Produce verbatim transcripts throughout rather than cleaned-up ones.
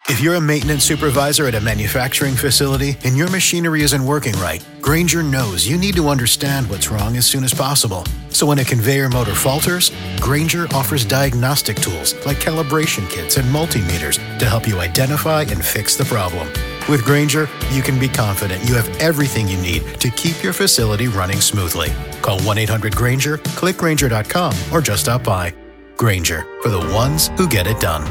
If you're a maintenance supervisor at a manufacturing facility and your machinery isn't working right, Grainger knows you need to understand what's wrong as soon as possible. So when a conveyor motor falters, Grainger offers diagnostic tools like calibration kits and multimeters to help you identify and fix the problem. With Grainger, you can be confident you have everything you need to keep your facility running smoothly. Call one eight hundred Grainger, click Grainger dot com, or just stop by. Grainger, for the ones who get it done.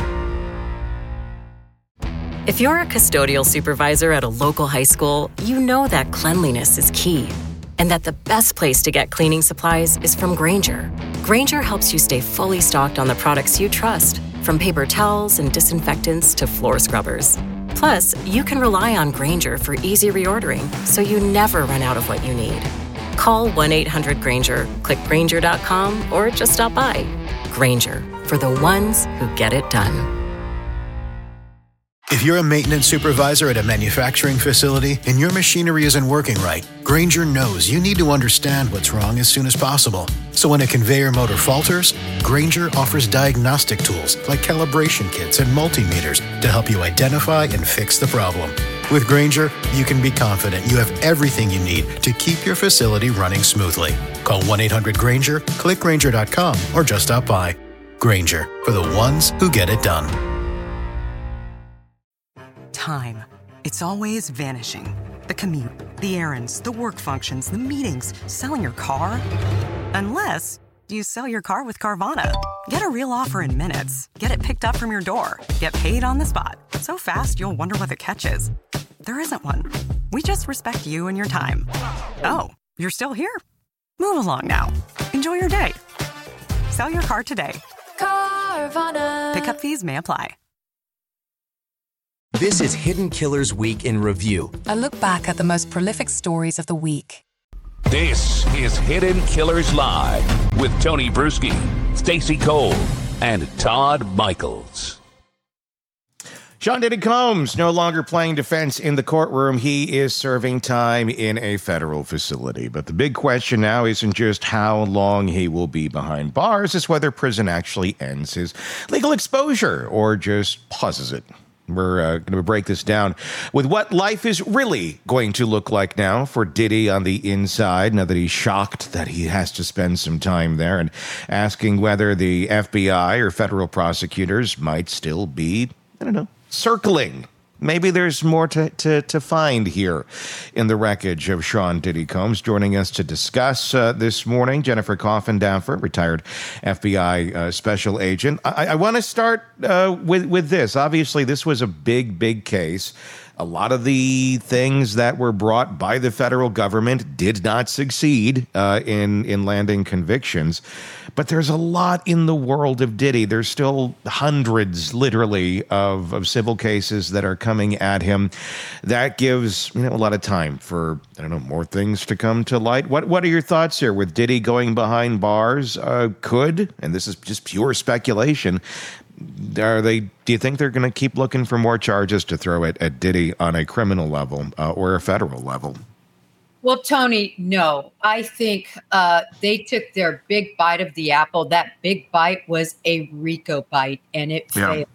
If you're a custodial supervisor at a local high school, you know that cleanliness is key, and that the best place to get cleaning supplies is from Grainger. Grainger helps you stay fully stocked on the products you trust, from paper towels and disinfectants to floor scrubbers. Plus, you can rely on Grainger for easy reordering, so you never run out of what you need. Call one eight hundred Grainger, click Grainger dot com, or just stop by. Grainger, for the ones who get it done. If you're a maintenance supervisor at a manufacturing facility and your machinery isn't working right, Grainger knows you need to understand what's wrong as soon as possible. So when a conveyor motor falters, Grainger offers diagnostic tools like calibration kits and multimeters to help you identify and fix the problem. With Grainger, you can be confident you have everything you need to keep your facility running smoothly. Call one eight hundred Grainger, click Grainger dot com, or just stop by. Grainger, for the ones who get it done. Time. It's always vanishing. The commute, the errands, the work functions, the meetings, selling your car. Unless you sell your car with Carvana. Get a real offer in minutes. Get it picked up from your door. Get paid on the spot. So fast, you'll wonder what the catch is. There isn't one. We just respect you and your time. Oh, you're still here? Move along now. Enjoy your day. Sell your car today. Carvana. Pickup fees may apply. This is Hidden Killers Week in Review. A look back at the most prolific stories of the week. This is Hidden Killers Live with Tony Bruschi, Stacey Cole, and Todd Michaels. Sean Diddy Combs no longer playing defense in the courtroom. He is serving time in a federal facility. But the big question now isn't just how long he will be behind bars, it's whether prison actually ends his legal exposure or just pauses it. We're uh, going to break this down with what life is really going to look like now for Diddy on the inside, now that he's shocked that he has to spend some time there, and asking whether the F B I or federal prosecutors might still be, I don't know, circling. Maybe there's more to, to, to find here in the wreckage of Sean Diddy Combs. Joining us to discuss uh, this morning, Jennifer Coffindaffer, retired F B I uh, special agent. I, I want to start uh, with, with this. Obviously, this was a big, big case. A lot of the things that were brought by the federal government did not succeed uh, in, in landing convictions. But there's a lot in the world of Diddy. There's still hundreds, literally, of, of civil cases that are coming at him. That gives, you know, a lot of time for, I don't know, more things to come to light. What What are your thoughts here with Diddy going behind bars? Uh, could, and this is just pure speculation, are they? Do you think they're going to keep looking for more charges to throw at, at Diddy on a criminal level uh, or a federal level? Well, Tony, no. I think uh, they took their big bite of the apple. That big bite was a RICO bite, and it Yeah. failed.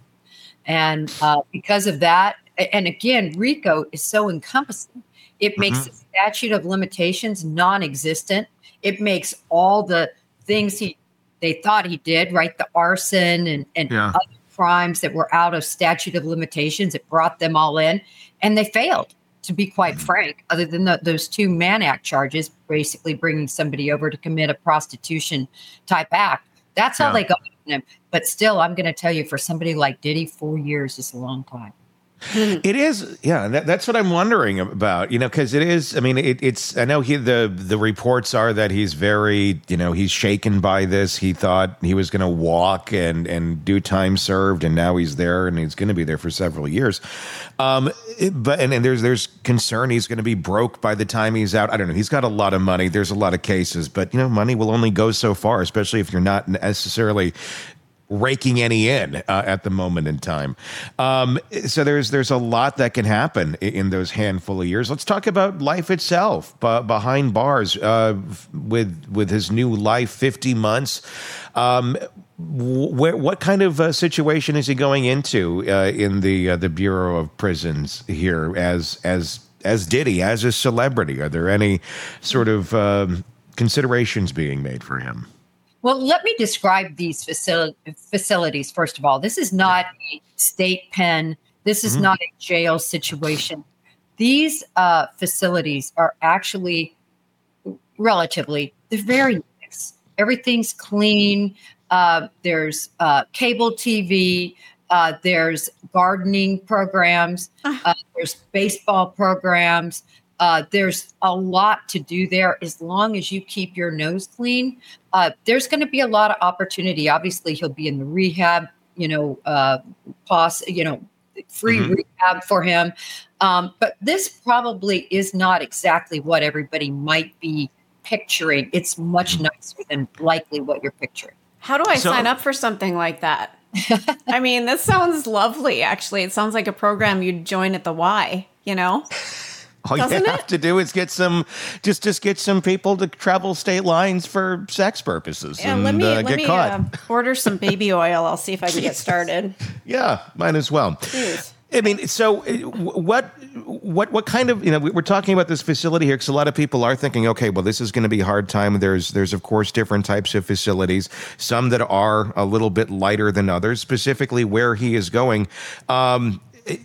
And uh, because of that, and again, RICO is so encompassing. It makes Mhm. the statute of limitations non-existent. It makes all the things he they thought he did, right? The arson and, and Yeah. other crimes that were out of statute of limitations. It brought them all in, and they failed, to be quite frank, other than the, those two Mann Act charges, basically bringing somebody over to commit a prostitution type act. That's how Yeah. they got him. But still, I'm going to tell you, for somebody like Diddy, four years is a long time. It is, yeah. That, that's what I'm wondering about, you know, because it is. I mean, it, it's. I know he. The the reports are that he's very, you know, he's shaken by this. He thought he was going to walk and and do time served, and now he's there, and he's going to be there for several years. Um, it- but and, and there's there's concern he's going to be broke by the time he's out. I don't know. He's got a lot of money. There's a lot of cases, but you know, money will only go so far, especially if you're not necessarily raking any in uh, at the moment in time. Um, so there's there's a lot that can happen in, in those handful of years. Let's talk about life itself b- behind bars uh, with with his new life, fifty months. Um, where, what kind of uh, situation is he going into uh, in the uh, the Bureau of Prisons here as as as Diddy, as a celebrity? Are there any sort of um, considerations being made for him? Well, let me describe these facil- facilities, first of all. This is not a state pen. This is mm-hmm. not a jail situation. These uh, facilities are actually relatively, they're very nice. Everything's clean. Uh, there's uh, cable T V. Uh, there's gardening programs. Uh, there's baseball programs. Uh, there's a lot to do there as long as you keep your nose clean. Uh, there's going to be a lot of opportunity. Obviously, he'll be in the rehab, you know, uh, pos- you know, free mm-hmm. rehab for him. Um, but this probably is not exactly what everybody might be picturing. It's much nicer than likely what you're picturing. How do I so, sign up for something like that? I mean, this sounds lovely, actually. It sounds like a program you'd join at the Y, you know? All Doesn't you have it? to do is get some, just just get some people to travel state lines for sex purposes Yeah, and let me, uh, let get me caught. Uh, order some baby oil. I'll see if I can get started. Yeah, might as well. Jeez. I mean, so uh, what, what, what kind of, you know, we're talking about this facility here because a lot of people are thinking, okay, well, this is going to be a hard time. There's, there's of course, different types of facilities, some that are a little bit lighter than others, specifically where he is going. Um,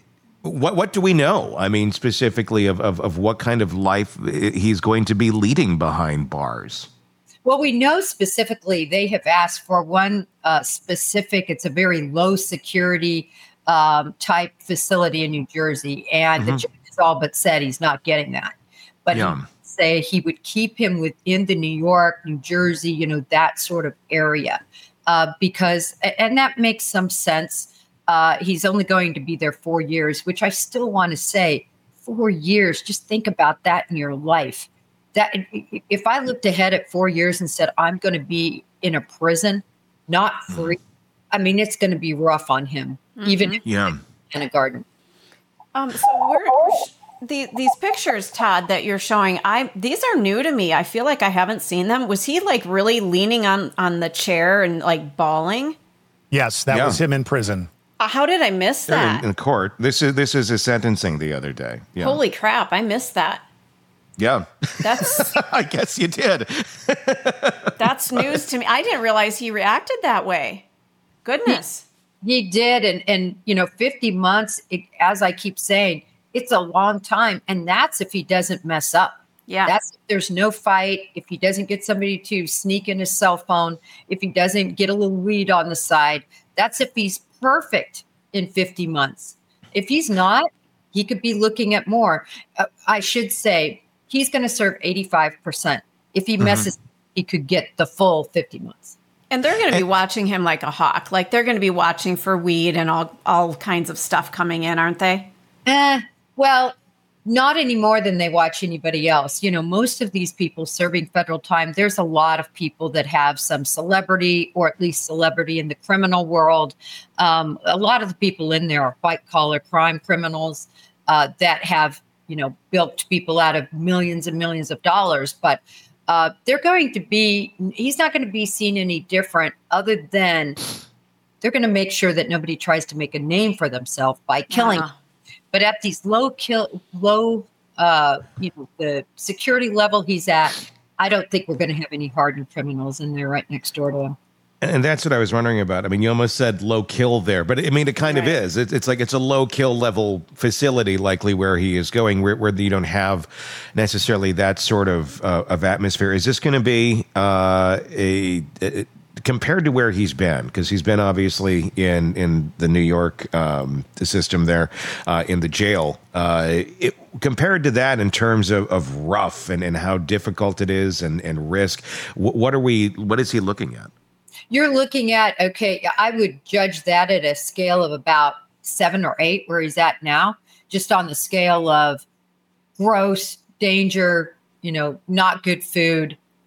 What what do we know? I mean, specifically of, of, of what kind of life he's going to be leading behind bars. Well, we know specifically they have asked for one uh, specific, it's a very low security um, type facility in New Jersey. And mm-hmm. the judge has all but said he's not getting that. But yeah. he would say he would keep him within the New York, New Jersey, you know, that sort of area. Uh, because, and that makes some sense. Uh, he's only going to be there four years, which I still want to say, four years. Just think about that in your life. That if I looked ahead at four years and said, I'm going to be in a prison, not free, I mean, it's going to be rough on him, mm-hmm. even if yeah. in a garden. Um, so we're, we're sh- the, these pictures, Todd, that you're showing, I these are new to me. I feel like I haven't seen them. Was he like really leaning on, on the chair and like bawling? Yes, that yeah. was him in prison. Uh, how did I miss that? In, in court. This is this is his sentencing the other day. Yeah. Holy crap, I missed that. Yeah. That's I guess you did. That's news to me. I didn't realize he reacted that way. Goodness. He, he did. And, and, you know, fifty months, it, as I keep saying, it's a long time. And that's if he doesn't mess up. Yeah. That's if there's no fight, if he doesn't get somebody to sneak in his cell phone, if he doesn't get a little weed on the side. That's if he's perfect in fifty months. If he's not, he could be looking at more. Uh, I should say he's going to serve eighty-five percent. If he messes, mm-hmm. he could get the full fifty months. And they're going to be watching him like a hawk. Like they're going to be watching for weed and all, all kinds of stuff coming in, aren't they? Eh, well, not any more than they watch anybody else. You know, most of these people serving federal time, there's a lot of people that have some celebrity or at least celebrity in the criminal world. Um, a lot of the people in there are white collar crime criminals uh, that have, you know, bilked people out of millions and millions of dollars. But uh, they're going to be, he's not going to be seen any different other than they're going to make sure that nobody tries to make a name for themselves by killing uh-huh. But at these low kill, low, uh, you know, the security level he's at, I don't think we're going to have any hardened criminals in there right next door to him. And that's what I was wondering about. I mean, you almost said low kill there, but I mean, it kind right. of is. It's, it's like it's a low kill level facility, likely where he is going, where, where you don't have necessarily that sort of uh, of atmosphere. Is this going to be uh, a, a compared to where he's been, because he's been obviously in, in the New York um, the system there, uh, in the jail, uh, it, compared to that in terms of, of rough and, and how difficult it is and, and risk, what, what are we, what is he looking at? You're looking at, okay, I would judge that at a scale of about seven or eight where he's at now, just on the scale of gross, danger, you know, not good food,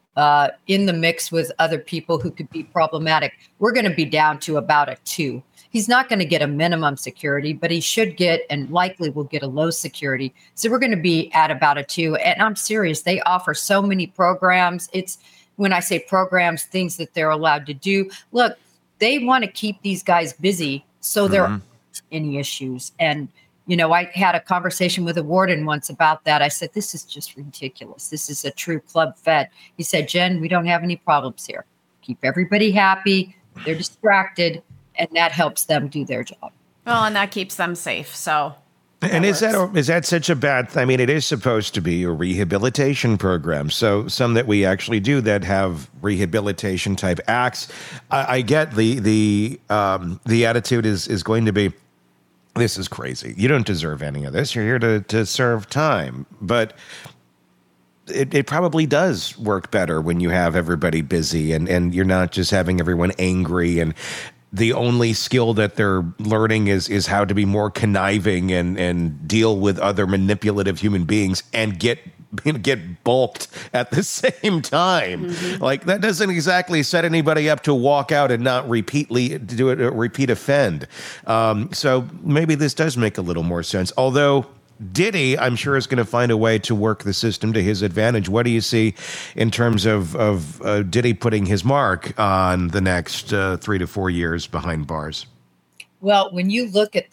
uh, in the mix with other people who could be problematic, we're going to be down to about a two. He's not going to get a minimum security, but he should get and likely will get a low security. So we're going to be at about a two. And I'm serious. They offer so many programs. It's when I say programs, things that they're allowed to do. Look, they want to keep these guys busy so there mm-hmm. aren't any issues. And, you know, I had a conversation with a warden once about that. I said, this is just ridiculous. This is a true club fed. He said, Jen, we don't have any problems here. Keep everybody happy. They're distracted. And that helps them do their job. Well, and that keeps them safe. So, and is that is that such a bad thing? I mean, it is supposed to be a rehabilitation program. So some that we actually do that have rehabilitation type acts. I, I get the the um, the attitude is is going to be, this is crazy. You don't deserve any of this. You're here to to serve time, but. It, it probably does work better when you have everybody busy and, and you're not just having everyone angry and the only skill that they're learning is is how to be more conniving and, and deal with other manipulative human beings and get get bulked at the same time. Mm-hmm. Like that doesn't exactly set anybody up to walk out and not repeatly do it, repeat offend. Um, so maybe this does make a little more sense. Although Diddy, I'm sure, is going to find a way to work the system to his advantage. What do you see in terms of, of uh, Diddy putting his mark on the next uh, three to four years behind bars? Well, when you look at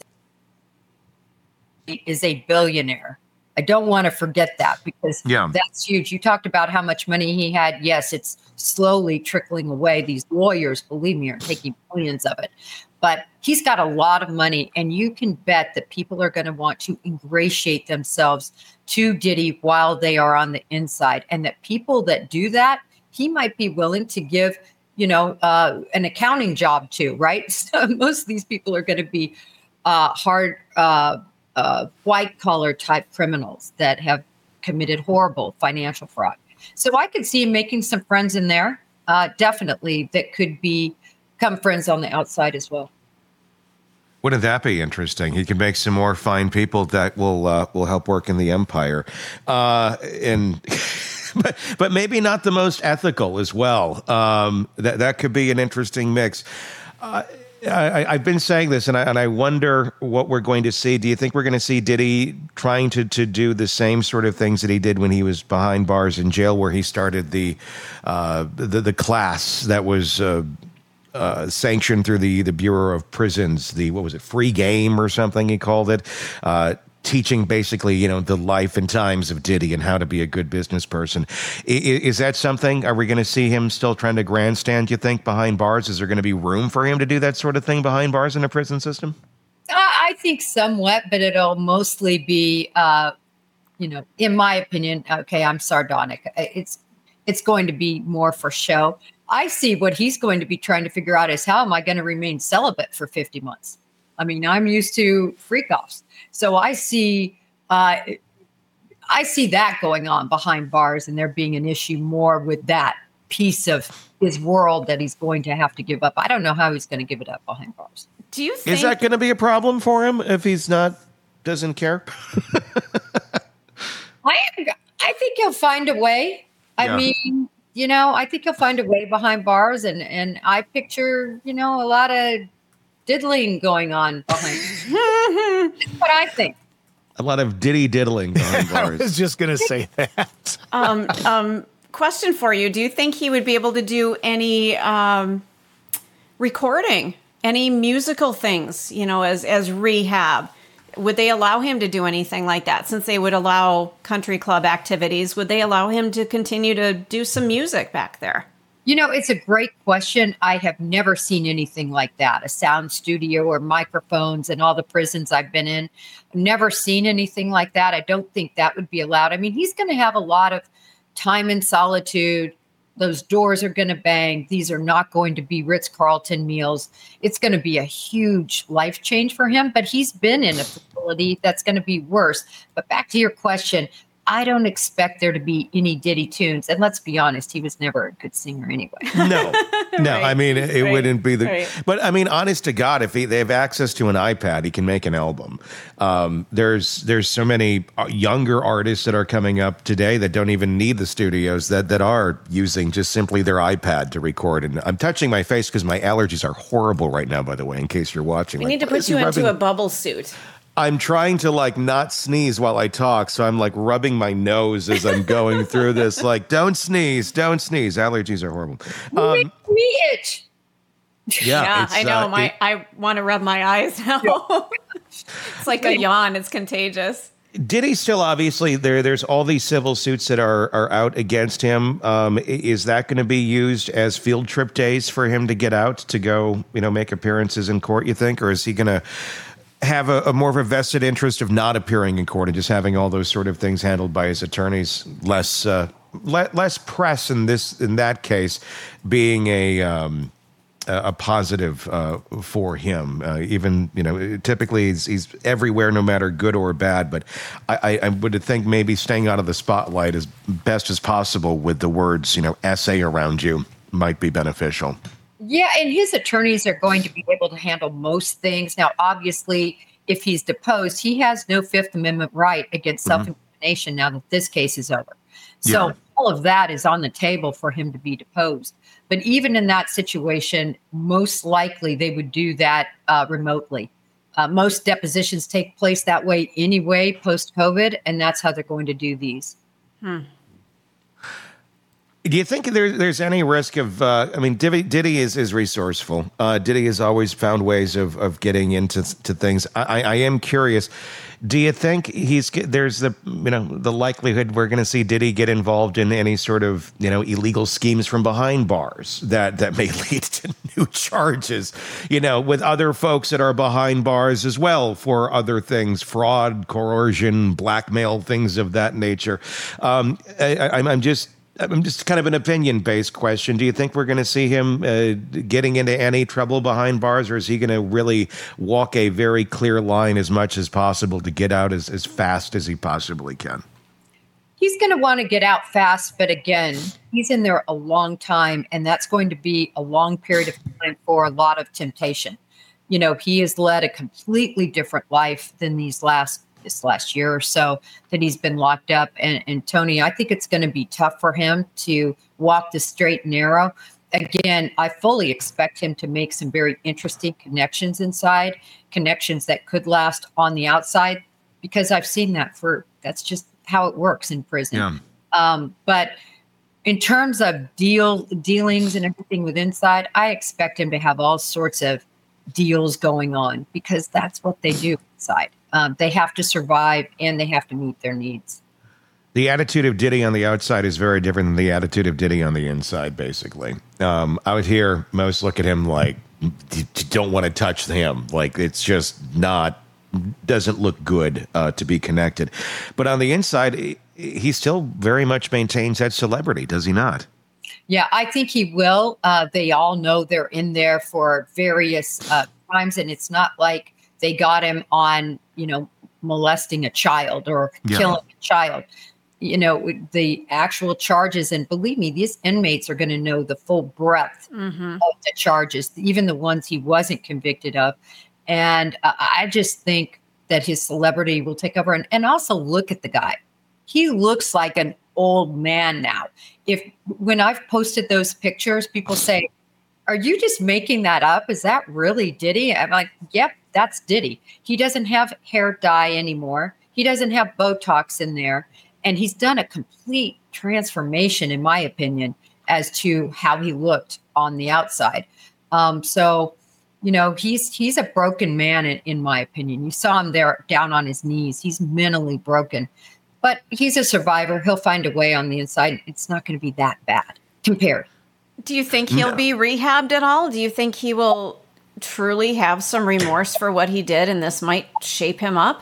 he is a billionaire. I don't want to forget that because yeah. that's huge. You talked about how much money he had. Yes, it's slowly trickling away. These lawyers, believe me, are taking millions of it. But he's got a lot of money, and you can bet that people are going to want to ingratiate themselves to Diddy while they are on the inside. And that people that do that, he might be willing to give, you know, uh, an accounting job to, right? So most of these people are going to be uh, hard, uh, uh, white-collar type criminals that have committed horrible financial fraud. So I could see him making some friends in there, uh, definitely, that could be become friends on the outside as well. Wouldn't that be interesting? He can make some more fine people that will uh, will help work in the empire, uh, and but, but maybe not the most ethical as well. Um, that that could be an interesting mix. Uh, I, I've been saying this, and I, and I wonder what we're going to see. Do you think we're going to see Diddy trying to, to do the same sort of things that he did when he was behind bars in jail, where he started the uh, the, the class that was uh, uh, sanctioned through the, the Bureau of Prisons, the, what was it, free game or something he called it, uh, teaching basically, you know, the life and times of Diddy and how to be a good business person. Is, is that something? Are we going to see him still trying to grandstand, you think, behind bars? Is there going to be room for him to do that sort of thing behind bars in a prison system? I think somewhat, but it'll mostly be, uh, you know, in my opinion, okay, I'm sardonic. It's it's going to be more for show. I see what he's going to be trying to figure out is how am I going to remain celibate for fifty months? I mean, I'm used to freak offs. So I see, uh, I see that going on behind bars, and there being an issue more with that piece of his world that he's going to have to give up. I don't know how he's going to give it up behind bars. Do you think is that going to be a problem for him if he's not doesn't care? I I think he'll find a way. I yeah. mean, you know, I think he'll find a way behind bars, and and I picture, you know, a lot of diddling going on behind. That's what I think. A lot of diddy diddling behind bars. I was just going to say that. um, um, question for you: do you think he would be able to do any um, recording, any musical things? You know, as as rehab. Would they allow him to do anything like that? Since they would allow country club activities, would they allow him to continue to do some music back there? You know, it's a great question. I have never seen anything like that, a sound studio or microphones in all the prisons I've been in. I've never seen anything like that. I don't think that would be allowed. I mean, he's going to have a lot of time in solitude. Those doors are going to bang. These are not going to be Ritz-Carlton meals. It's going to be a huge life change for him, but he's been in a facility that's going to be worse. But back to your question, I don't expect there to be any Diddy tunes. And let's be honest, he was never a good singer anyway. No, no. Right. I mean, it, it Right. wouldn't be the. Right. But I mean, honest to God, if he, they have access to an iPad, he can make an album. Um, there's there's so many younger artists that are coming up today that don't even need the studios that that are using just simply their iPad to record. And I'm touching my face because my allergies are horrible right now. By the way, in case you're watching, We Like, need to what put is he you into rubbing- a bubble suit. I'm trying to like not sneeze while I talk, so I'm like rubbing my nose as I'm going through this. Like, don't sneeze, don't sneeze. Allergies are horrible. Um, Make me itch. yeah, Yeah, it's, I know. uh, my it- I want to rub my eyes now. It's like a yawn. It's contagious. Diddy still obviously there. There's all these civil suits that are are out against him. Um, i- is that going to be used as field trip days for him to get out to go, you know, make appearances in court? You think, or is he going to have a, a more of a vested interest of not appearing in court and just having all those sort of things handled by his attorneys? Less uh, le- less press in this in that case being a. Um, a positive uh, for him. Uh, even, you know, typically he's, he's everywhere, no matter good or bad. But I, I, I would think maybe staying out of the spotlight as best as possible with the words, you know, S A around you might be beneficial. Yeah, and his attorneys are going to be able to handle most things. Now, obviously, if he's deposed, he has no Fifth Amendment right against Mhm. self-incrimination now that this case is over. So Yeah. all of that is on the table for him to be deposed. But even in that situation, most likely they would do that uh, remotely. Uh, most depositions take place that way anyway, post-COVID, and that's how they're going to do these. Hmm. Do you think there, there's any risk of? Uh, I mean, Diddy, Diddy is is resourceful. Uh, Diddy has always found ways of of getting into to things. I, I, I am curious. Do you think he's there's the you know the likelihood we're going to see Diddy get involved in any sort of you know illegal schemes from behind bars that that may lead to new charges? You know, with other folks that are behind bars as well for other things, fraud, coercion, blackmail, things of that nature. Um, I, I, I'm just. I'm just kind of an opinion-based question. Do you think we're going to see him uh, getting into any trouble behind bars, or is he going to really walk a very clear line as much as possible to get out as, as fast as he possibly can? He's going to want to get out fast, but again, he's in there a long time, and that's going to be a long period of time for a lot of temptation. You know, he has led a completely different life than these last this last year or so that he's been locked up. And, and Tony, I think it's going to be tough for him to walk the straight and narrow. Again, I fully expect him to make some very interesting connections inside, connections that could last on the outside, because I've seen that for, that's just how it works in prison. Yeah. Um, but in terms of deal dealings and everything with inside, I expect him to have all sorts of deals going on because that's what they do inside. Um, they have to survive and they have to meet their needs. The attitude of Diddy on the outside is very different than the attitude of Diddy on the inside, basically. Um, out here, most look at him like, you don't want to touch him. Like, it's just not, doesn't look good uh, to be connected. But on the inside, he, he still very much maintains that celebrity, does he not? Yeah, I think he will. Uh, they all know they're in there for various uh, crimes, and it's not like they got him on, you know, molesting a child or Yeah. killing a child. You know, the actual charges, and believe me, these inmates are going to know the full breadth Mm-hmm. of the charges, even the ones he wasn't convicted of. And uh, I just think that his celebrity will take over. And, and also look at the guy. He looks like an old man now. If when I've posted those pictures, people say, are you just making that up? Is that really Diddy? I'm like, yep, that's Diddy. He doesn't have hair dye anymore. He doesn't have Botox in there. And he's done a complete transformation, in my opinion, as to how he looked on the outside. Um, so, you know, he's he's a broken man, in, in my opinion. You saw him there down on his knees. He's mentally broken. But he's a survivor. He'll find a way on the inside. It's not going to be that bad compared. Do you think he'll No. be rehabbed at all? Do you think he will truly have some remorse for what he did and this might shape him up?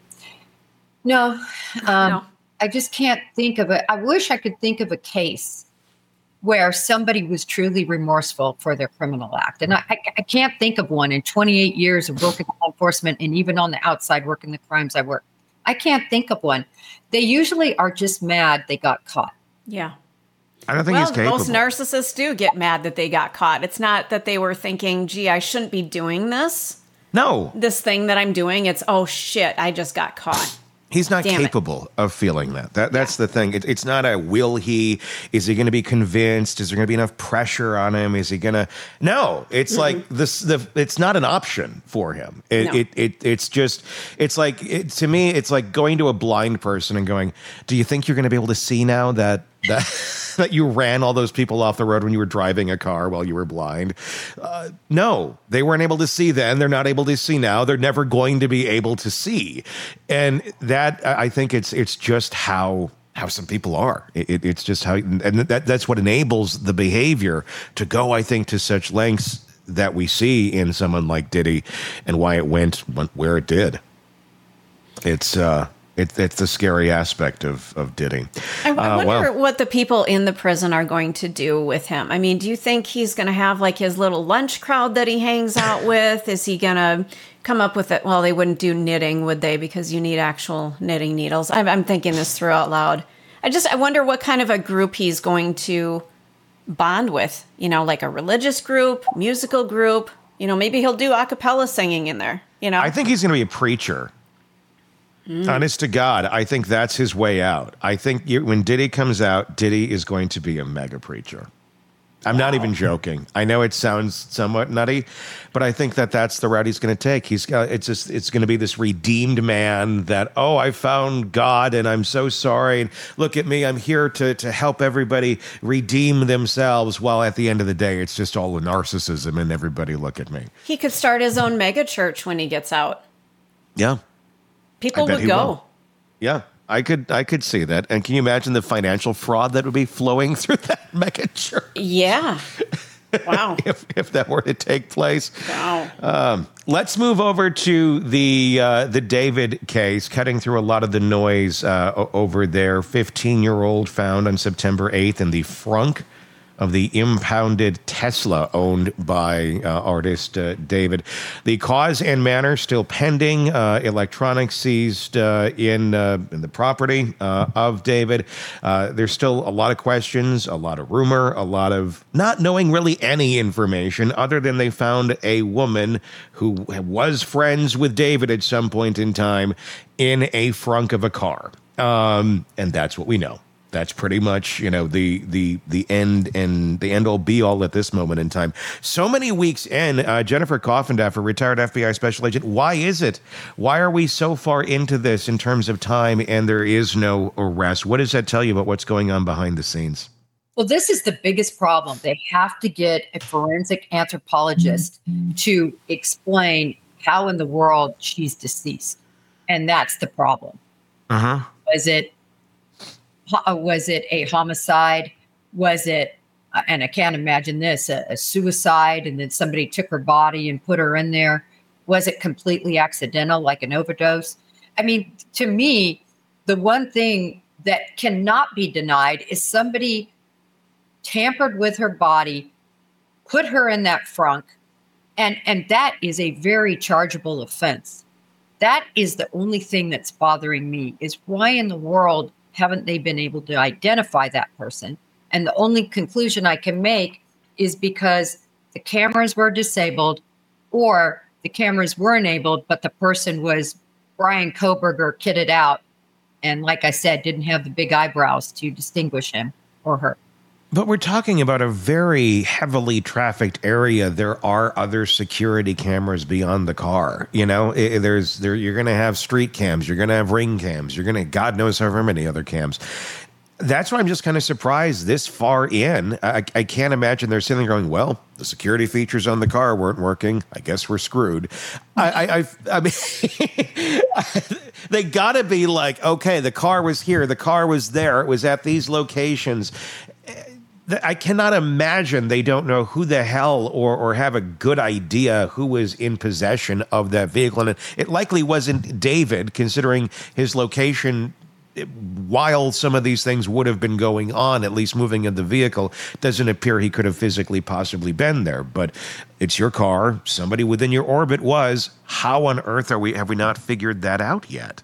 No, um, No. I just can't think of it. I wish I could think of a case where somebody was truly remorseful for their criminal act. And I, I, I can't think of one in twenty-eight years of working in law enforcement and even on the outside working the crimes I work. I can't think of one. They usually are just mad they got caught. Yeah. I don't think well, he's capable. Most narcissists do get mad that they got caught. It's not that they were thinking, gee, I shouldn't be doing this. No. This thing that I'm doing. It's, oh, shit, I just got caught. He's not Damn capable it. of feeling that. that that's yeah. the thing. It, it's not a will he, is he going to be convinced? Is there going to be enough pressure on him? Is he going to, no, it's mm-hmm. like this, the, it's not an option for him. It, no. it, it, it's just, it's like, it, to me, it's like going to a blind person and going, do you think you're going to be able to see now that, that, that you ran all those people off the road when you were driving a car while you were blind? Uh, no, they weren't able to see then. They're not able to see now. They're never going to be able to see. And that, I think it's it's just how how some people are. It, it, it's just how, and that that's what enables the behavior to go, I think, to such lengths that we see in someone like Diddy, and why it went where it did. It's uh It, it's the scary aspect of, of Diddy. I, I uh, wonder well, what the people in the prison are going to do with him. I mean, do you think he's going to have like his little lunch crowd that he hangs out with? Is he going to come up with it? Well, they wouldn't do knitting, would they? Because you need actual knitting needles. I'm, I'm thinking this through out loud. I just, I wonder what kind of a group he's going to bond with. You know, like a religious group, musical group. You know, maybe he'll do a cappella singing in there, you know? I think he's going to be a preacher. Mm. Honest to God, I think that's his way out. I think you, when Diddy comes out, Diddy is going to be a mega preacher. I'm wow. not even joking. I know it sounds somewhat nutty, but I think that that's the route he's going to take. He's got, it's just, it's going to be this redeemed man that, oh, I found God and I'm so sorry. And look at me, I'm here to to help everybody redeem themselves. While at the end of the day, it's just all the narcissism and everybody look at me. He could start his own mega church when he gets out. Yeah. People would go. Will. Yeah, I could I could see that. And can you imagine the financial fraud that would be flowing through that mega church? Yeah. Wow. if, if that were to take place. Wow. Um, let's move over to the uh, the David case, cutting through a lot of the noise uh, over there. fifteen-year-old found on September eighth in the frunk of the impounded Tesla owned by uh, artist uh, David. The cause and manner still pending. Uh, electronics seized uh, in uh, in the property uh, of David. Uh, there's still a lot of questions, a lot of rumor, a lot of not knowing really any information other than they found a woman who was friends with David at some point in time in a frunk of a car. Um, and that's what we know. That's pretty much, you know, the the the end and the end all be all at this moment in time. So many weeks in, uh, Jennifer Coffindaffer, retired F B I special agent. Why is it? Why are we so far into this in terms of time and there is no arrest? What does that tell you about what's going on behind the scenes? Well, this is the biggest problem. They have to get a forensic anthropologist to explain how in the world she's deceased. And that's the problem. Uh-huh. Was it Was it a homicide? Was it, and I can't imagine this, a, a suicide, and then somebody took her body and put her in there? Was it completely accidental, like an overdose? I mean, to me, the one thing that cannot be denied is somebody tampered with her body, put her in that frunk, and, and that is a very chargeable offense. That is the only thing that's bothering me, is why in the world haven't they been able to identify that person? And the only conclusion I can make is because the cameras were disabled, or the cameras were enabled, but the person was Brian Koberger kitted out. And like I said, didn't have the big eyebrows to distinguish him or her. But we're talking about a very heavily trafficked area. There are other security cameras beyond the car. You know, it, there's there. You're going to have street cams. You're going to have ring cams. You're going to, God knows however many other cams. That's why I'm just kind of surprised this far in. I, I can't imagine they're sitting there going, well, the security features on the car weren't working. I guess we're screwed. I, I, I, I mean, they got to be like, okay, the car was here. The car was there. It was at these locations. I cannot imagine they don't know who the hell or or have a good idea who was in possession of that vehicle. And it likely wasn't David, considering his location while some of these things would have been going on, at least moving in the vehicle. Doesn't appear he could have physically possibly been there. But it's your car. Somebody within your orbit was. How on earth are we have we not figured that out yet?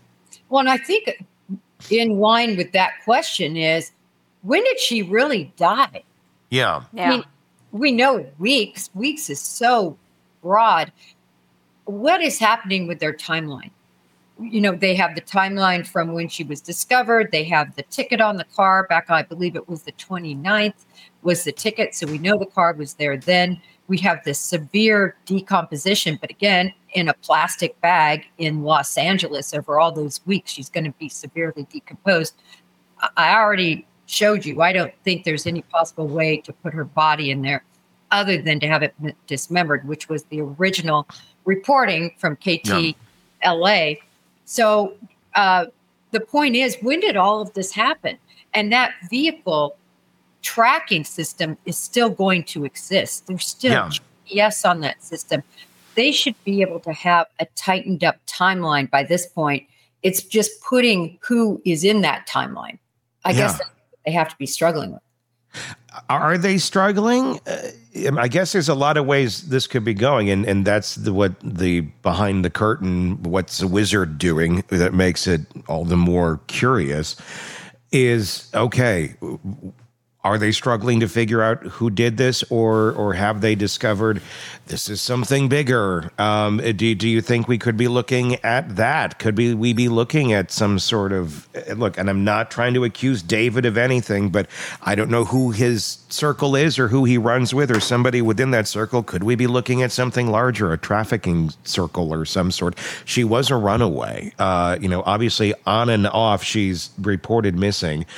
Well, and I think in line with that question is, when did she really die? Yeah. Yeah. I mean, we know weeks. Weeks is so broad. What is happening with their timeline? You know, they have the timeline from when she was discovered. They have the ticket on the car back, I believe it was the twenty-ninth was the ticket. So we know the car was there then. We have this severe decomposition, but again, in a plastic bag in Los Angeles over all those weeks, she's going to be severely decomposed. I already showed you, I don't think there's any possible way to put her body in there other than to have it dismembered, which was the original reporting from K T L A. Yeah. So uh, the point is, when did all of this happen? And that vehicle tracking system is still going to exist. There's still yeah. G P S on that system. They should be able to have a tightened up timeline by this point. It's just putting who is in that timeline. I yeah. guess they have to be struggling with. Are they struggling? Uh, I guess there's a lot of ways this could be going, and, and that's the, what the behind the curtain, what's the wizard doing that makes it all the more curious is, okay, are they struggling to figure out who did this, or or have they discovered this is something bigger? Um, do, do you think we could be looking at that? Could we, we be looking at some sort of, look, and I'm not trying to accuse David of anything, but I don't know who his circle is or who he runs with or somebody within that circle. Could we be looking at something larger, a trafficking circle or some sort? She was a runaway. Uh, you know, obviously on and off, she's reported missing.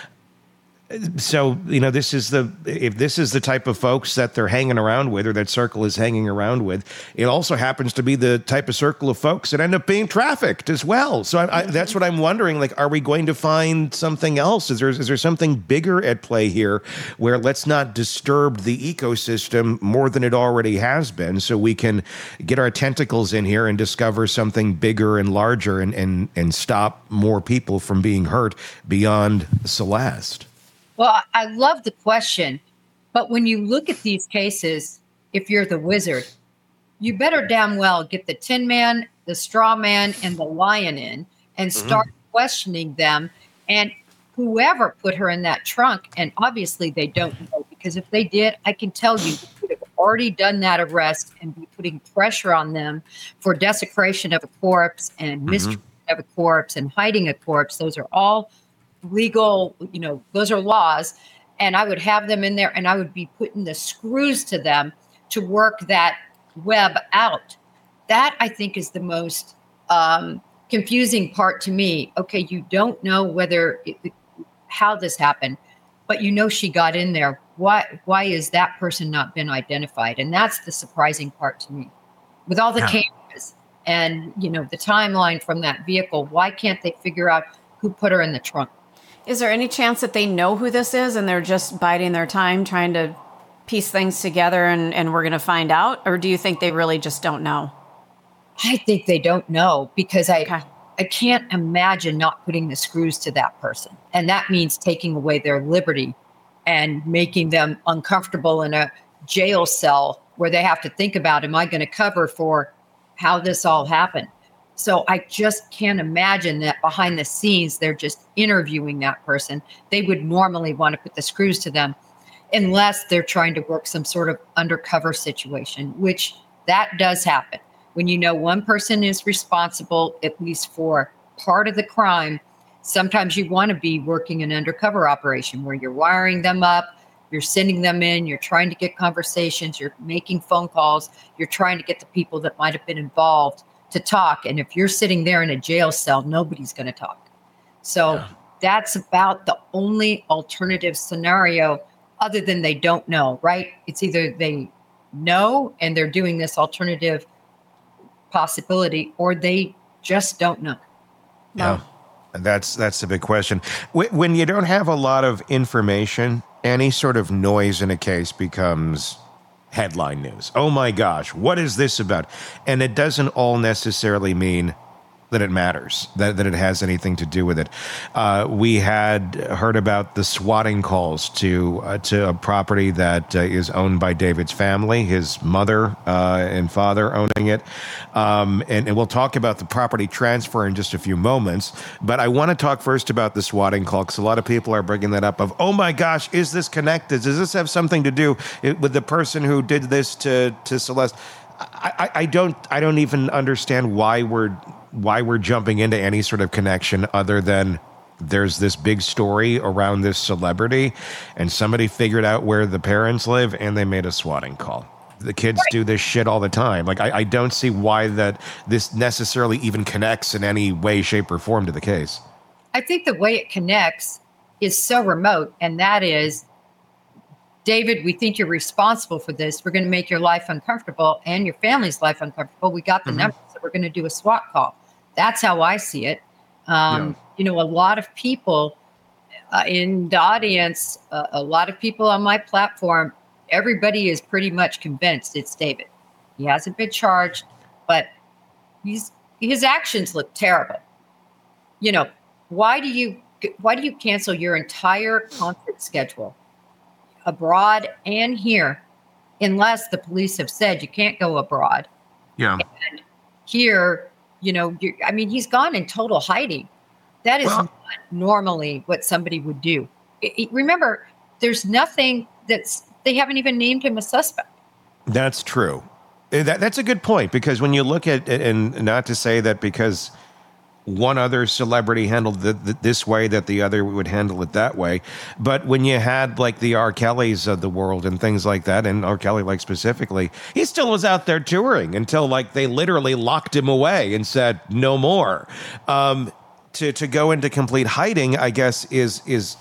So, you know, this is the, if this is the type of folks that they're hanging around with, or that circle is hanging around with, it also happens to be the type of circle of folks that end up being trafficked as well. So I, I, that's what I'm wondering. Like, are we going to find something else? Is there, is there something bigger at play here where let's not disturb the ecosystem more than it already has been, so we can get our tentacles in here and discover something bigger and larger and, and, and stop more people from being hurt beyond Celeste? Well, I love the question, but when you look at these cases, if you're the wizard, you better damn well get the Tin Man, the Straw Man, and the Lion in and start mm-hmm. questioning them, and whoever put her in that trunk. And obviously they don't know, because if they did, I can tell you, they would have already done that arrest and be putting pressure on them for desecration of a corpse and mm-hmm. mistreatment of a corpse and hiding a corpse. Those are all legal, you know, those are laws. And I would have them in there, and I would be putting the screws to them to work that web out. That, I think, is the most um, confusing part to me. Okay, you don't know whether it, how this happened, but you know she got in there. Why why is that person not been identified? And that's the surprising part to me. With all the yeah. cameras and, you know, the timeline from that vehicle, why can't they figure out who put her in the trunk? Is there any chance that they know who this is and they're just biding their time trying to piece things together and, and we're going to find out? Or do you think they really just don't know? I think they don't know, because I, okay. I can't imagine not putting the screws to that person. And that means taking away their liberty and making them uncomfortable in a jail cell where they have to think about, am I going to cover for how this all happened? So I just can't imagine that behind the scenes, they're just interviewing that person. They would normally want to put the screws to them, unless they're trying to work some sort of undercover situation, which that does happen. When you know one person is responsible, at least for part of the crime, sometimes you want to be working an undercover operation where you're wiring them up, you're sending them in, you're trying to get conversations, you're making phone calls, you're trying to get the people that might have been involved to talk. And if you're sitting there in a jail cell, nobody's going to talk. So yeah. that's about the only alternative scenario, other than they don't know, right? It's either they know and they're doing this alternative possibility, or they just don't know. Yeah, and that's that's the big question. When you don't have a lot of information, any sort of noise in a case becomes headline news. Oh my gosh, what is this about? And it doesn't all necessarily mean that it matters, that, that it has anything to do with it. Uh, we had heard about the swatting calls to uh, to a property that uh, is owned by David's family, his mother uh, and father owning it. Um, and, and we'll talk about the property transfer in just a few moments. But I want to talk first about the swatting call, because a lot of people are bringing that up of, oh my gosh, is this connected? Does this have something to do with the person who did this to, to Celeste? I, I, I don't I don't even understand why we're why we're jumping into any sort of connection other than there's this big story around this celebrity and somebody figured out where the parents live and they made a swatting call. The kids do this shit all the time. Like, I, I don't see why that this necessarily even connects in any way, shape, or form to the case. I think the way it connects is so remote, and that is, David, we think you're responsible for this. We're going to make your life uncomfortable and your family's life uncomfortable. We got the mm-hmm. numbers, so we're going to do a SWAT call. That's how I see it. Um, yeah. You know, a lot of people uh, in the audience, uh, a lot of people on my platform, everybody is pretty much convinced it's David. He hasn't been charged, but he's his actions look terrible. You know, why do you why do you cancel your entire concert schedule, abroad and here, unless the police have said you can't go abroad? Yeah. And here, you know, you're, I mean, he's gone in total hiding. That is well, not normally what somebody would do. It, it, remember, there's nothing that's, they haven't even named him a suspect. That's true. That, that's a good point, because when you look at, and not to say that because one other celebrity handled it th- this way that the other would handle it that way. But when you had like the R. Kellys of the world and things like that, and R. Kelly like specifically, he still was out there touring until like they literally locked him away and said no more. Um, to to go into complete hiding, I guess, is is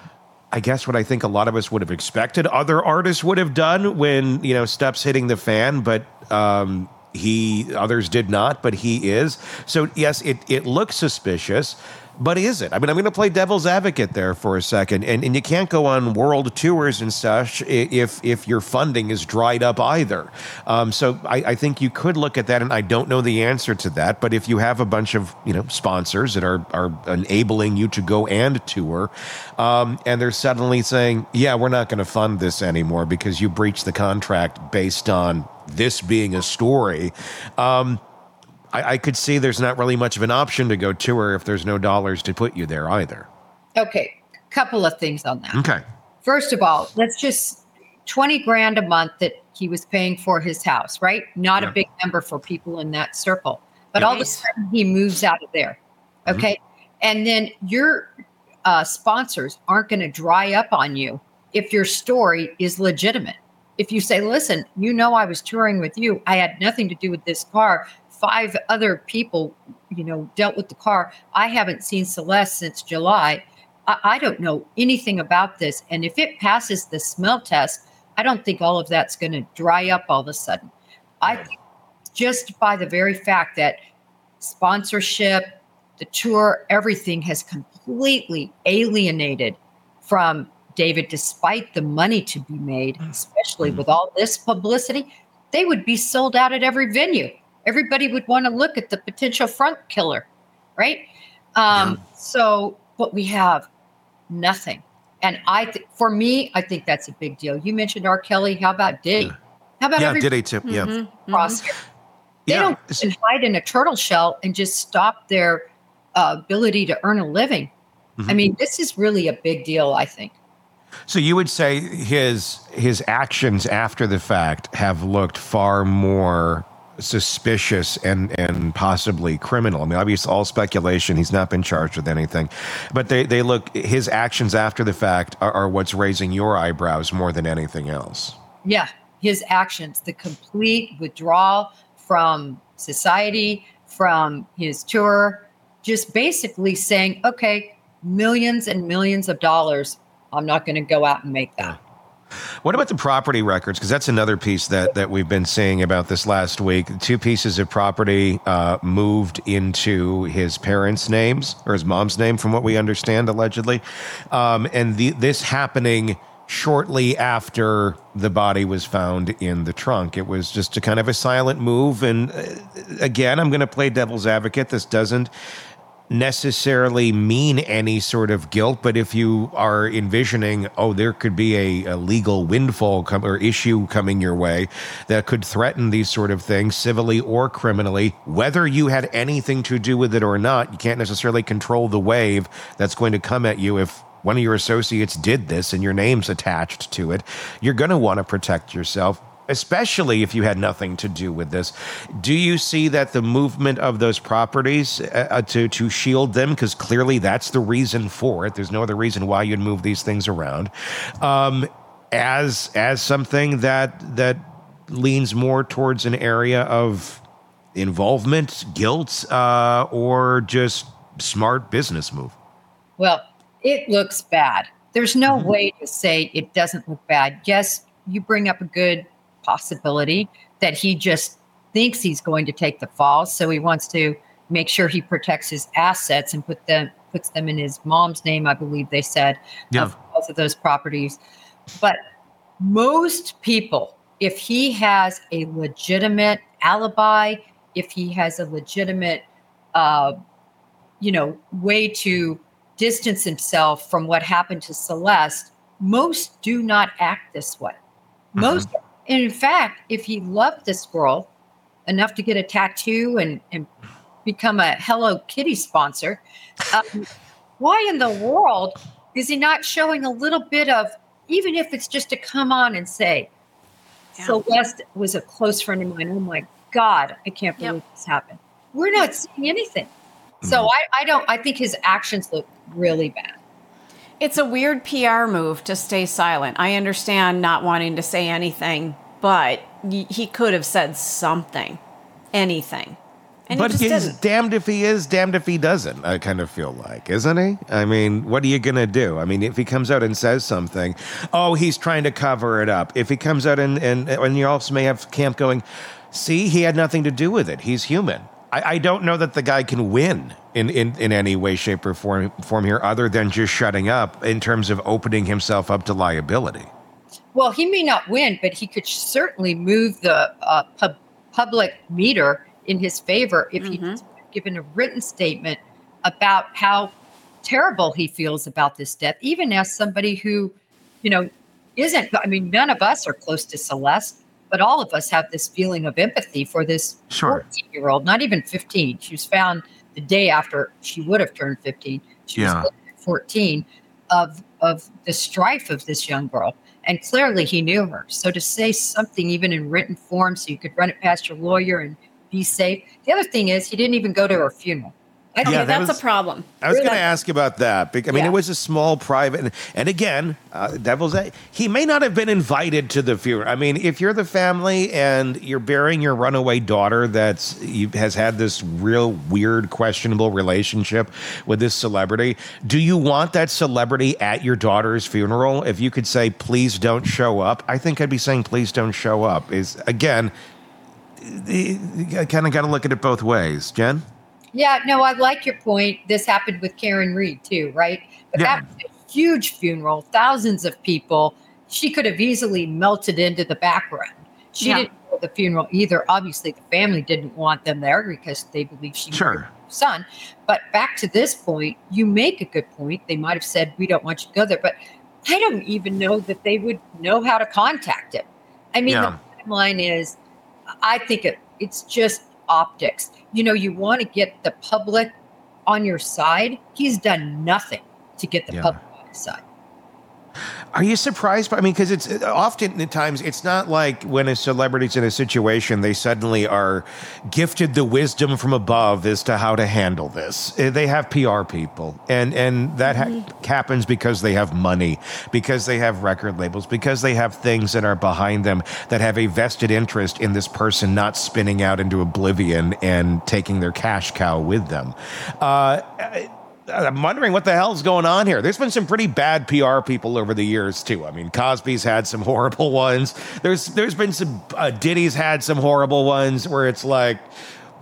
I guess what I think a lot of us would have expected other artists would have done when, you know, stuff's hitting the fan, but um He, others did not, but he is. So yes, it, it looks suspicious, but is it? I mean, I'm going to play devil's advocate there for a second. And, and you can't go on world tours and such if, if your funding is dried up either. Um, so I, I think you could look at that, and I don't know the answer to that. But if you have a bunch of, you know, sponsors that are, are enabling you to go and tour, um, and they're suddenly saying, yeah, we're not going to fund this anymore because you breached the contract based on this being a story, um, I, I could see there's not really much of an option to go tour if there's no dollars to put you there either. Okay, couple of things on that. Okay. First of all, let's just twenty grand a month that he was paying for his house, right? Not yeah. a big number for people in that circle. But nice. All of a sudden he moves out of there. Okay. Mm-hmm. And then your uh, sponsors aren't going to dry up on you if your story is legitimate. If you say, listen, you know, I was touring with you. I had nothing to do with this car. Five other people, you know, dealt with the car. I haven't seen Celeste since July. I, I don't know anything about this. And if it passes the smell test, I don't think all of that's going to dry up all of a sudden. I think just by the very fact that sponsorship, the tour, everything has completely alienated from David, despite the money to be made, especially with all this publicity, they would be sold out at every venue. Everybody would want to look at the potential front killer, right? Um, yeah. So, but we have nothing. And I, th- for me, I think that's a big deal. You mentioned R. Kelly. How about Diddy? How about yeah, every- Diddy too? Yeah. Mm-hmm. Cross here. They yeah. don't even hide in a turtle shell and just stop their uh, ability to earn a living. Mm-hmm. I mean, this is really a big deal, I think. So you would say his his actions after the fact have looked far more suspicious and, and possibly criminal. I mean, obviously, all speculation. He's not been charged with anything. But they, they look, his actions after the fact are, are what's raising your eyebrows more than anything else. Yeah, his actions, the complete withdrawal from society, from his tour, just basically saying, okay, millions and millions of dollars, I'm not going to go out and make that. What about the property records? Because that's another piece that, that we've been seeing about this last week. Two pieces of property uh, moved into his parents' names, or his mom's name, from what we understand, allegedly. Um, and the, this happening shortly after the body was found in the trunk. It was just a kind of a silent move. And uh, again, I'm going to play devil's advocate. This doesn't necessarily mean any sort of guilt, but if you are envisioning, oh, there could be a, a legal windfall com- or issue coming your way that could threaten these sort of things, civilly or criminally, whether you had anything to do with it or not, you can't necessarily control the wave that's going to come at you if one of your associates did this and your name's attached to it. You're going to want to protect yourself, especially if you had nothing to do with this. Do you see that the movement of those properties uh, to, to shield them, because clearly that's the reason for it, there's no other reason why you'd move these things around, um, as as something that that leans more towards an area of involvement, guilt, uh, or just smart business move? Well, it looks bad. There's no mm-hmm. way to say it doesn't look bad. Yes, you bring up a good possibility that he just thinks he's going to take the fall, so he wants to make sure he protects his assets and put them puts them in his mom's name, I believe they said, yeah. of both of those properties. But most people, if he has a legitimate alibi, if he has a legitimate, uh, you know, way to distance himself from what happened to Celeste, most do not act this way. Most mm-hmm. And in fact, if he loved this girl enough to get a tattoo and, and become a Hello Kitty sponsor, um, why in the world is he not showing a little bit of, even if it's just to come on and say, yeah. Celeste was a close friend of mine. Oh my God, I can't believe yep. this happened. We're not seeing anything. Mm-hmm. So I, I don't, I think his actions look really bad. It's a weird P R move to stay silent. I understand not wanting to say anything, but y- he could have said something, anything. And but he he's didn't. damned if he is, damned if he doesn't, I kind of feel like, isn't he? I mean, what are you going to do? I mean, if he comes out and says something, oh, he's trying to cover it up. If he comes out and, and, and you also may have camp going, see, he had nothing to do with it. He's human. I, I don't know that the guy can win in, in, in any way, shape, or form, form here other than just shutting up in terms of opening himself up to liability. Well, he may not win, but he could certainly move the uh, pub- public meter in his favor if mm-hmm. he'd given a written statement about how terrible he feels about this death, even as somebody who, you know, isn't, I mean, none of us are close to Celeste, but all of us have this feeling of empathy for this fourteen-year-old, not even fifteen. She was found the day after she would have turned fifteen. She yeah. was fourteen, of of the strife of this young girl. And clearly he knew her. So to say something even in written form so you could run it past your lawyer and be safe. The other thing is he didn't even go to her funeral. I okay, yeah, that that's was, a problem. I was going to ask about that. I mean, yeah. it was a small private, and, and again, uh, devil's he may not have been invited to the funeral. I mean, if you're the family and you're burying your runaway daughter that's has had this real weird, questionable relationship with this celebrity, do you want that celebrity at your daughter's funeral? If you could say, please don't show up, I think I'd be saying, please don't show up. Is again, I kind of got to look at it both ways. Jen? Yeah, no, I like your point. This happened with Karen Reed too, right? But yeah. that was a huge funeral, thousands of people. She could have easily melted into the background. She yeah. didn't go to the funeral either. Obviously, the family didn't want them there because they believe she sure. murdered her son. But back to this point, you make a good point. They might have said, we don't want you to go there. But I don't even know that they would know how to contact him. I mean, yeah. the bottom line is, I think it, it's just optics. You know, you want to get the public on your side. He's done nothing to get the yeah. public on his side. Are you surprised by, I mean, because it's often at times, it's not like when a celebrity's in a situation, they suddenly are gifted the wisdom from above as to how to handle this. They have P R people, and, and that mm-hmm. ha- happens because they have money, because they have record labels, because they have things that are behind them that have a vested interest in this person not spinning out into oblivion and taking their cash cow with them. Uh, I'm wondering what the hell's going on here. There's been some pretty bad P R people over the years, too. I mean, Cosby's had some horrible ones. There's There's been some, uh, Diddy's had some horrible ones where it's like,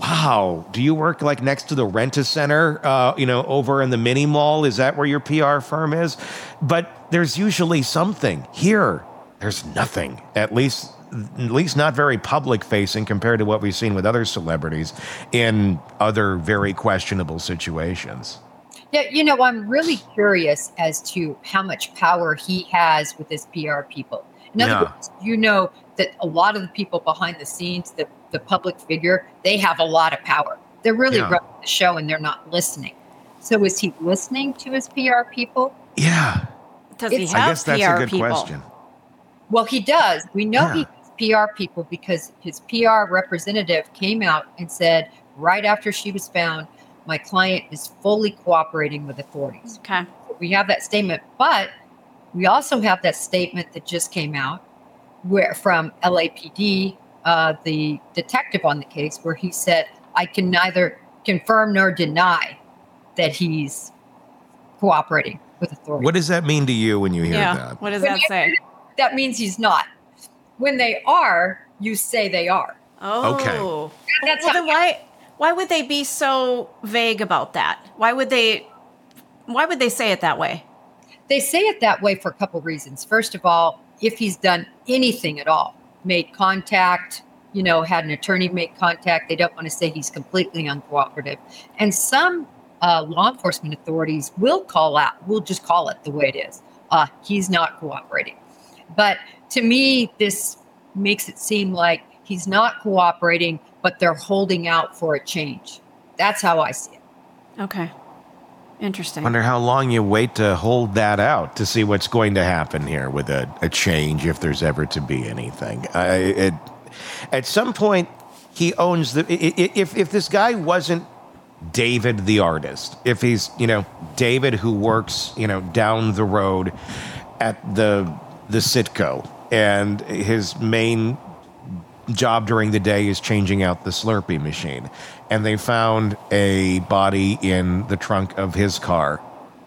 wow, do you work like next to the Rent-A-Center, uh, you know, over in the mini mall? Is that where your P R firm is? But there's usually something. Here, there's nothing, at least at least not very public facing compared to what we've seen with other celebrities in other very questionable situations. Yeah, you know, I'm really curious as to how much power he has with his P R people. In other Yeah. words, you know that a lot of the people behind the scenes, the, the public figure, they have a lot of power. They're really Yeah. running the show and they're not listening. So is he listening to his P R people? Yeah. Does he It's- have I guess that's P R a good people? question. Well, he does. We know Yeah. he has P R people because his P R representative came out and said right after she was found, my client is fully cooperating with authorities. Okay. We have that statement, but we also have that statement that just came out where from L A P D, uh, the detective on the case, where he said, I can neither confirm nor deny that he's cooperating with authorities. What does that mean to you when you hear Yeah. that? What does When that you- say? That means he's not. When they are, you say they are. Oh. Okay. That's well, how- then why why would they be so vague about that? Why would they why would they say it that way? They say it that way for a couple reasons. First of all, if he's done anything at all, made contact, you know, had an attorney make contact, they don't want to say he's completely uncooperative. And some uh, law enforcement authorities will call out, we'll just call it the way it is. Uh, he's not cooperating. But to me, this makes it seem like he's not cooperating, but they're holding out for a change. That's how I see it. Okay. Interesting. Wonder how long you wait to hold that out to see what's going to happen here with a, a change, if there's ever to be anything. I, it, at some point, he owns the. i- i- If if this guy wasn't David the artist, if he's you know David who works you know down the road at the the Citgo, and his main job during the day is changing out the Slurpee machine, and they found a body in the trunk of his car,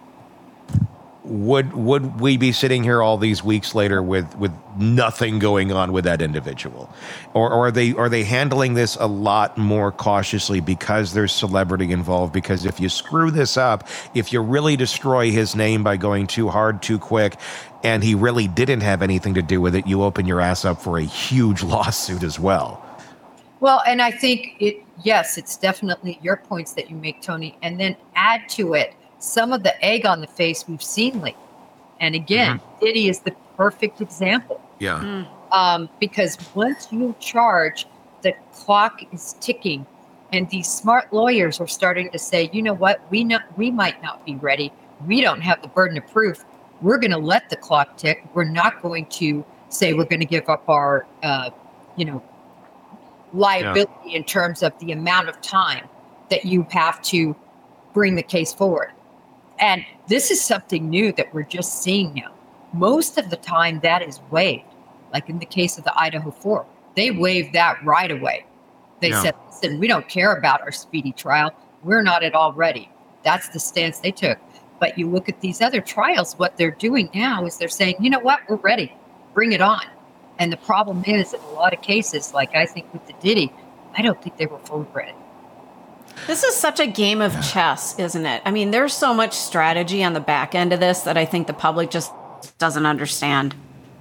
would would we be sitting here all these weeks later with with nothing going on with that individual, or, or are they are they handling this a lot more cautiously because there's celebrity involved? Because if you screw this up, if you really destroy his name by going too hard too quick, and he really didn't have anything to do with it, you open your ass up for a huge lawsuit as well. Well, and I think it, yes, it's definitely your points that you make, Tony, and then add to it some of the egg on the face we've seen lately. And again, mm-hmm. Diddy is the perfect example. Yeah. Mm. Um, because once you charge, the clock is ticking, and these smart lawyers are starting to say, you know what, we not, we might not be ready. We don't have the burden of proof. We're going to let the clock tick. We're not going to say we're going to give up our, uh, you know, liability yeah. in terms of the amount of time that you have to bring the case forward. And this is something new that we're just seeing now. Most of the time that is waived. Like in the case of the Idaho Four, they waived that right away. They yeah. said, listen, we don't care about our speedy trial. We're not at all ready. That's the stance they took. But you look at these other trials, what they're doing now is they're saying, you know what, we're ready. Bring it on. And the problem is, in a lot of cases, like I think with the Diddy, I don't think they were fully ready. This is such a game of chess, isn't it? I mean, there's so much strategy on the back end of this that I think the public just doesn't understand.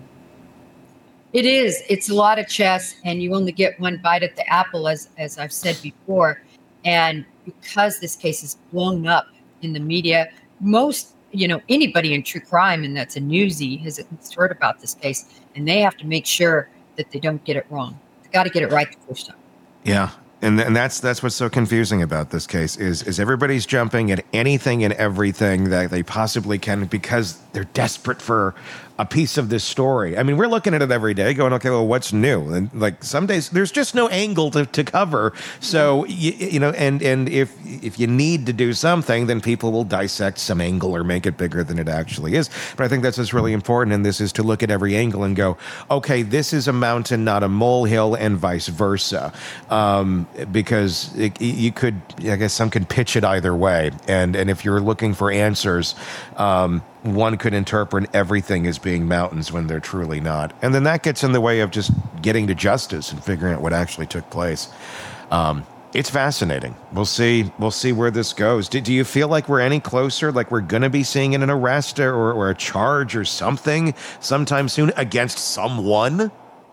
It is. It's a lot of chess, and you only get one bite at the apple, as as I've said before. And because this case is blown up in the media, most, you know, anybody in true crime, and that's a newsie, has at least heard about this case, and they have to make sure that they don't get it wrong. They got to get it right the first time. Yeah. And and that's that's what's so confusing about this case is is everybody's jumping at anything and everything that they possibly can because they're desperate for a piece of this story. I mean, we're looking at it every day going, okay, well, what's new? And like some days there's just no angle to, to cover. So, you, you know, and and if if you need to do something, then people will dissect some angle or make it bigger than it actually is. But I think that's what's really important in this is to look at every angle and go, okay, this is a mountain, not a molehill, and vice versa. Um, because it, you could, I guess some could pitch it either way. And, and if you're looking for answers, um, one could interpret everything as being mountains when they're truly not. And then that gets in the way of just getting to justice and figuring out what actually took place. Um, It's fascinating. We'll see. We'll see where this goes. Do, do you feel like we're any closer? Like we're going to be seeing an arrest or, or a charge or something sometime soon against someone?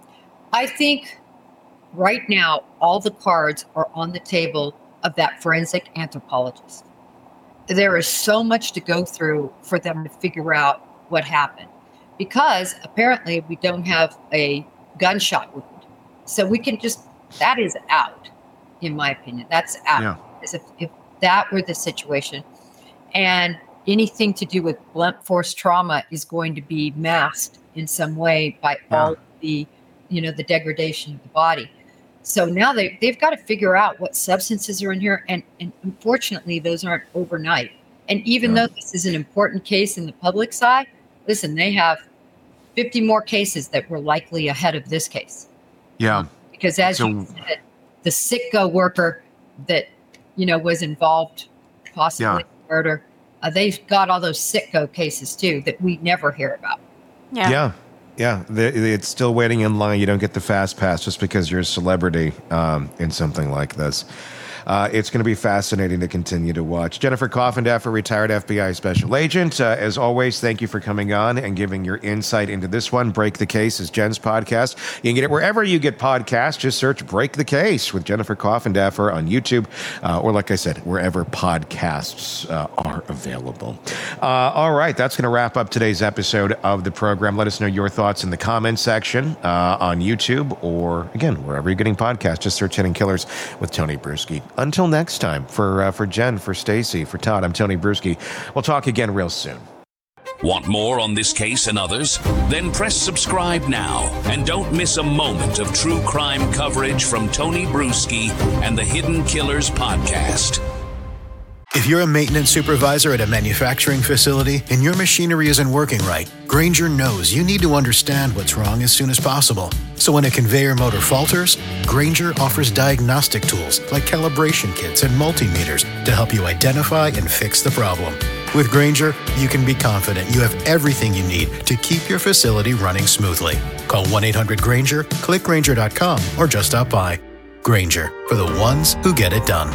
I think right now all the cards are on the table of that forensic anthropologist. There is so much to go through for them to figure out what happened, because apparently we don't have a gunshot wound. So we can just, that is out, in my opinion. That's out. Yeah. As if, if that were the situation. And anything to do with blunt force trauma is going to be masked in some way by Yeah. all the, you know, the degradation of the body. So now they, they've got to figure out what substances are in here. And, and unfortunately, those aren't overnight. And even Yeah. though this is an important case in the public's eye, listen, they have fifty more cases that were likely ahead of this case. Yeah. Because as So- you said, the Citgo worker that, you know, was involved possibly Yeah. in murder, uh, they've got all those Citgo cases too that we never hear about. Yeah. Yeah. Yeah. The- It's still waiting in line. You don't get the fast pass just because you're a celebrity um, in something like this. Uh, it's going to be fascinating to continue to watch. Jennifer Coffindaffer, retired F B I special agent. Uh, as always, thank you for coming on and giving your insight into this one. Break the Case is Jen's podcast. You can get it wherever you get podcasts. Just search Break the Case with Jennifer Coffindaffer on YouTube, uh, or like I said, wherever podcasts uh, are available. Uh, all right, that's going to wrap up today's episode of the program. Let us know your thoughts in the comments section uh, on YouTube, or again, wherever you're getting podcasts. Just search Hidden Killers with Tony Bruschi. Until next time, for uh, for Jen, for Stacy, for Todd, I'm Tony Bruschi. We'll talk again real soon. Want more on this case and others? Then press subscribe now and don't miss a moment of true crime coverage from Tony Bruschi and the Hidden Killers podcast. If you're a maintenance supervisor at a manufacturing facility and your machinery isn't working right, Grainger knows you need to understand what's wrong as soon as possible. So when a conveyor motor falters, Grainger offers diagnostic tools like calibration kits and multimeters to help you identify and fix the problem. With Grainger, you can be confident you have everything you need to keep your facility running smoothly. Call one eight hundred Grainger, click Grainger dot com, or just stop by. Grainger, for the ones who get it done.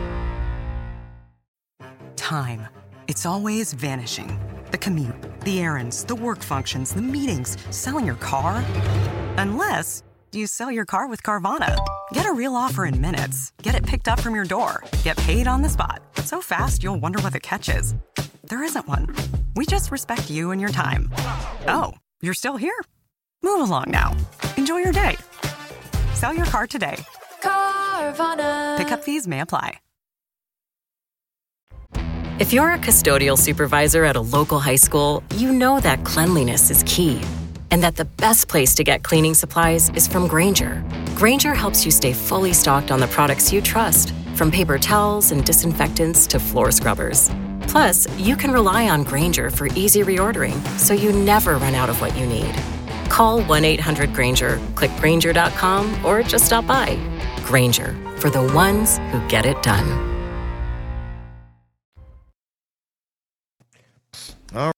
Time. It's always vanishing. The commute, the errands, the work functions, the meetings, selling your car. Unless you sell your car with Carvana. Get a real offer in minutes. Get it picked up from your door. Get paid on the spot. So fast, you'll wonder what the catch is. There isn't one. We just respect you and your time. Oh, you're still here? Move along now. Enjoy your day. Sell your car today. Carvana. Pickup fees may apply. If you're a custodial supervisor at a local high school, you know that cleanliness is key, and that the best place to get cleaning supplies is from Grainger. Grainger helps you stay fully stocked on the products you trust, from paper towels and disinfectants to floor scrubbers. Plus, you can rely on Grainger for easy reordering, so you never run out of what you need. Call one eight hundred Grainger, click Grainger dot com, or just stop by. Grainger, for the ones who get it done.